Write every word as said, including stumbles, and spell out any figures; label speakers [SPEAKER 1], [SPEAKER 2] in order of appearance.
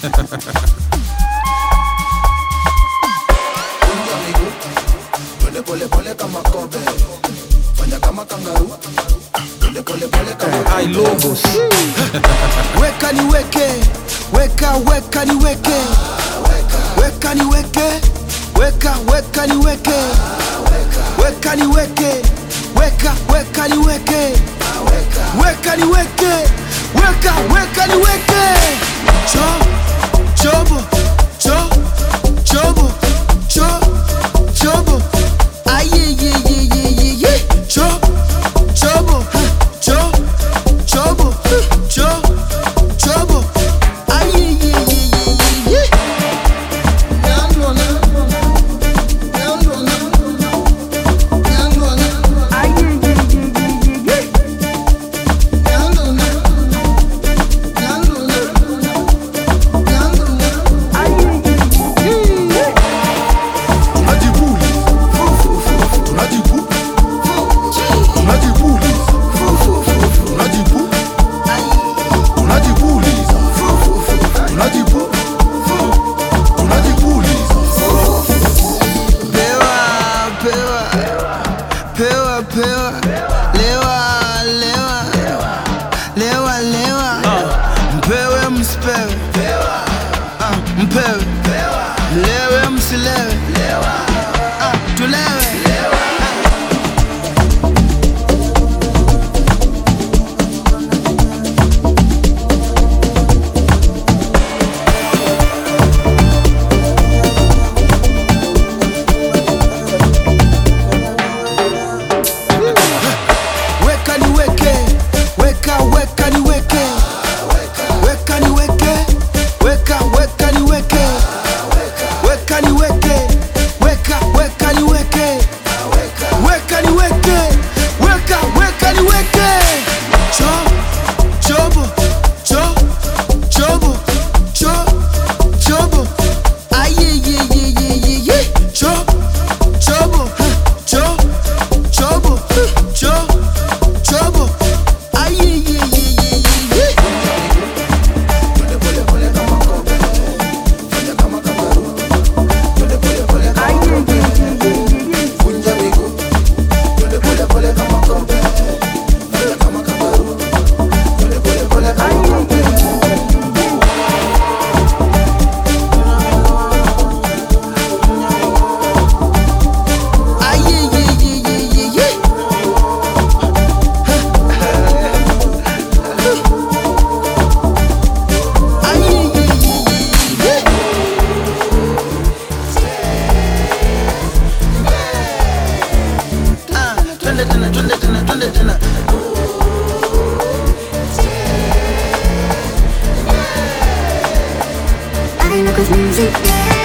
[SPEAKER 1] Pole pole pole kama kobe, fanya kama kangaroo. Pole pole pole kama
[SPEAKER 2] I logos.
[SPEAKER 3] Weka ni weke, weka weka ni weke, weka ni weke, weka weka ni weke, weka ni weke, weka weka ni weke, weka ni weke, weka weka ni weke. Cho chobo cho chobo cho chobo. Aye ye ye ye ye ye. Cho chobo cho chobo cho chobo. Aye ye ye ye ye ye. Pewa, pewa, lewa, lewa, lewa, lewa, mpewe msipewe, ah, mpewe, mlewe msilewe, ah, tulewe. Weka ni weke, weka weka ni weke, weka ni weke, weka weka ni weke, weka ni weke, weka weka ni weke, weka ni weke, weka weka ni weke. Cho chobo cho chobo cho chobo. Aye ye ye ye ye ye. Cho chobo cho chobo cho chobo. Aye ye ye ye ye ye.
[SPEAKER 1] pole pole pole kama kobe, fanya kama kangaroo. Pole pole pole kama kobe, vunja miguu. Pole pole pole kama kobe, fanya kama kangaroo. Pole pole pole kama kobe.
[SPEAKER 3] Aye ye ye ye ye ye. Aye ye ye ye ye. Ah, twende tena, twende tena, twende tena.
[SPEAKER 4] I look at music.